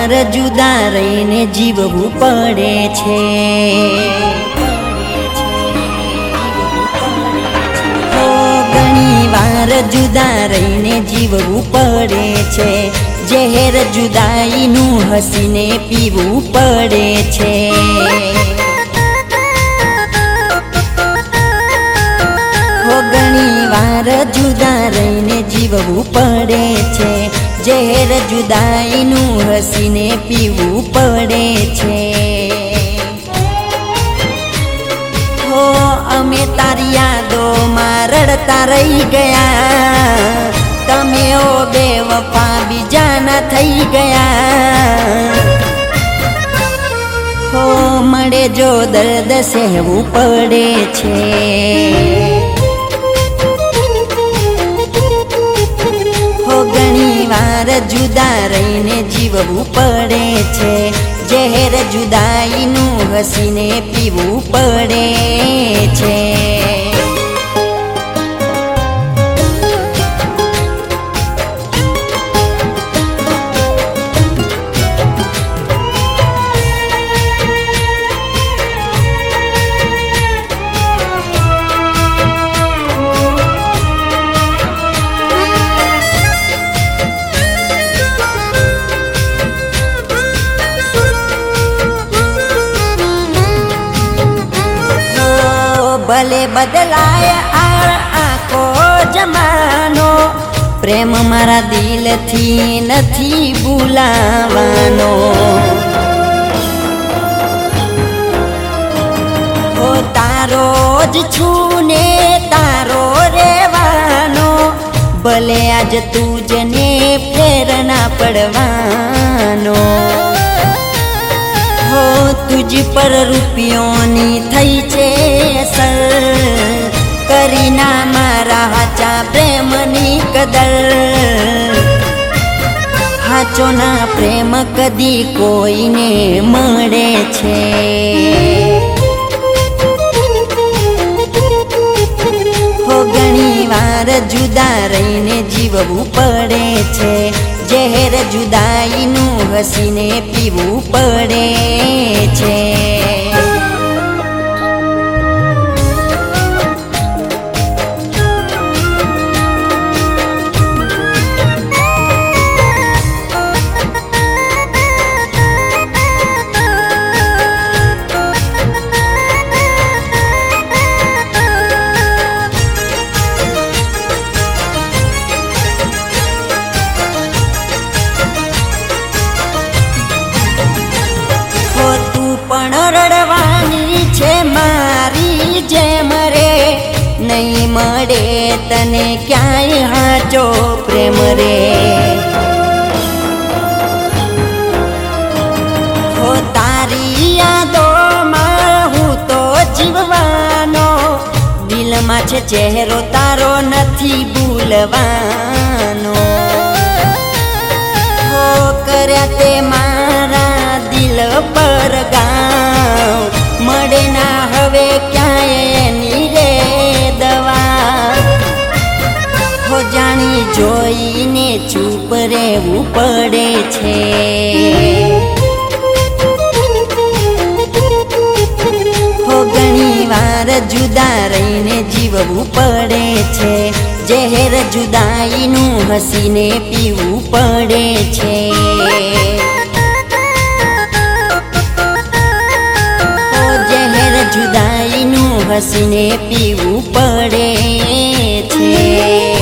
વાર જુદા રહીને જીવવું પડે છે। ઘણી વાર જુદા રહીને જીવવું પડે છે। ઝેર જુદાઈનું હસીને પીવું પડે છે। ઘણી વાર જુદા રહીને જીવવું પડે છે। ઝેર જુદાઈનું હસીને પીવું પડે છે। હો અમે તારી યાદોમાં રડતા રહી ગયા, તમે ઓ બેવફા બીજાના થઈ ગયા। હો મળે જો દર્દ સહેવું પડે છે। ઘણી વાર જુદા રહીને જીવવું પડે છે। ઝેર જુદાઈનું હસીને પીવું પડે છે। ભલે બદલાય આખો જમાનો, પ્રેમ મારા દિલથી નથી ભૂલાવાનો। ઓ તારો જ છું ને તારો રહેવાનો, ભલે આજ તુજને ફેર ના પડવાનો। હો તુજ પર રૂપિયોની થઈ છે અસર, કરી ના મારા હાચા પ્રેમની કદર। હાચો ના પ્રેમ કદી કોઈને મળે છે। હો ઘણી વાર જુદા રહીને જીવવું પડે છે। ઝેર જુદાઈનું હસીને પીવું પડે છે। રડવાની છે મારી જેમ રે, નહીં મળે તને ક્યાંય હાચો પ્રેમ રે। હો તારી યાદોમાં હું તો જીવવાનો, દિલમાં છે ચહેરો તારો નથી ભૂલવાનો। હો કર્યા તે મારા દિલ પર ગાવ, મળે ના હવે ક્યાંય એની રે દવા। હો જાણી જોઈને ચૂપ રહેવું પડે છે। હો ઘણી વાર જુદા રહીને જીવવું પડે છે। ઝેર જુદાઈનું હસીને પીવું પડે છે। જુદાઈનું હસીને પીવું પડે છે।